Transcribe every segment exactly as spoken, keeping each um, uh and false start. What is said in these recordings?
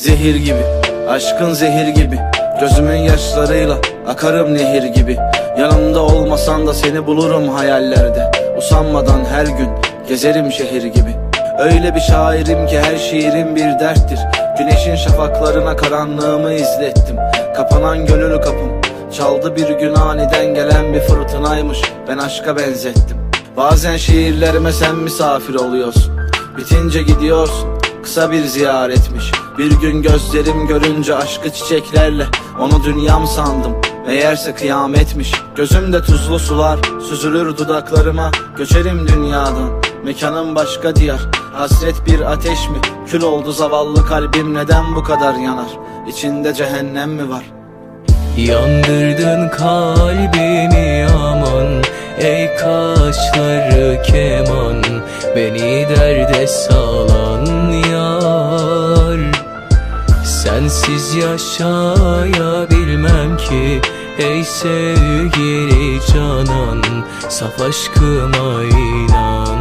Zehir gibi, aşkın zehir gibi, gözümün yaşlarıyla akarım nehir gibi. Yanımda olmasan da seni bulurum hayallerde, usanmadan her gün gezerim şehir gibi. Öyle bir şairim ki her şiirim bir derttir. Güneşin şafaklarına karanlığımı izlettim. Kapanan gönül kapım çaldı bir gün, aniden gelen bir fırtınaymış, ben aşka benzettim. Bazen şiirlerime sen misafir oluyorsun, bitince gidiyorsun, kısa bir ziyaretmiş. Bir gün gözlerim görünce aşkı çiçeklerle onu dünyam sandım, meğerse kıyametmiş. Gözümde tuzlu sular süzülür dudaklarıma, göçerim dünyadan, mekanım başka diyar. Hasret bir ateş mi, kül oldu zavallı kalbim, neden bu kadar yanar? İçinde cehennem mi var? Yandırdın kalbimi aman, ey kaşları keman, beni derde salan yar. Sensiz yaşayabilmem ki ey sevgili canan, saf aşkıma inan.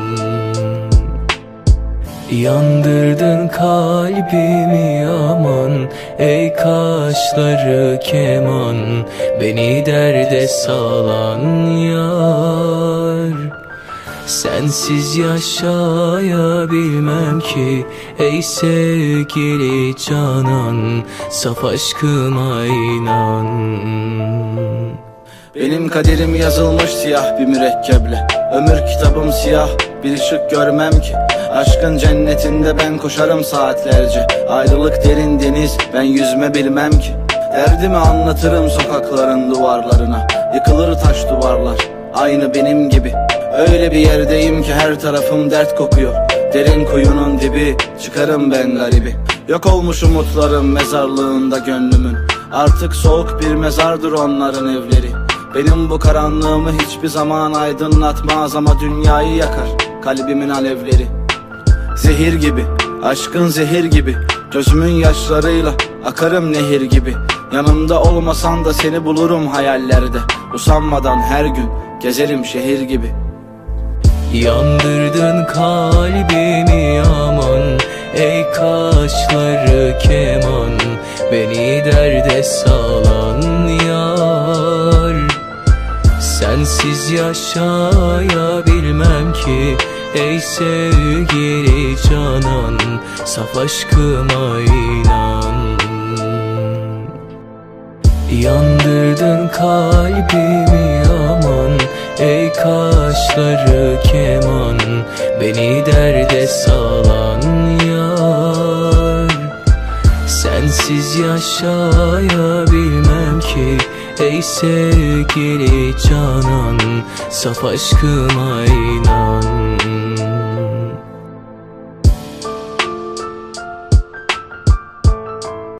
Yandırdın kalbimi aman, ey kaşları keman, beni derde salan yar. Sensiz yaşayabilmem ki ey sevgili canan, saf aşkıma inan. Benim kaderim yazılmış siyah bir mürekkeple, ömür kitabım siyah, bir ışık görmem ki. Aşkın cennetinde ben koşarım saatlerce, ayrılık derin deniz, ben yüzme bilmem ki. Derdimi anlatırım sokakların duvarlarına, yıkılır taş duvarlar aynı benim gibi. Öyle bir yerdeyim ki her tarafım dert kokuyor, derin kuyunun dibi, çıkarım ben garibi. Yok olmuş umutlarım mezarlığında gönlümün, artık soğuk bir mezardır onların evleri. Benim bu karanlığımı hiçbir zaman aydınlatmaz ama dünyayı yakar kalbimin alevleri. Zehir gibi, aşkın zehir gibi, gözümün yaşlarıyla akarım nehir gibi. Yanımda olmasan da seni bulurum hayallerde, usanmadan her gün gezerim şehir gibi. Yandırdın kalbimi aman, ey kaşları keman, beni derde salan yar. Sensiz yaşayabilmem ki ey sevgili canan, saf aşkıma inan. Yandırdın kalbimi aman, ey kaşları keman, beni derde salan yar. Sensiz yaşayabilmem ki ey sevgili canan, saf aşkıma inan.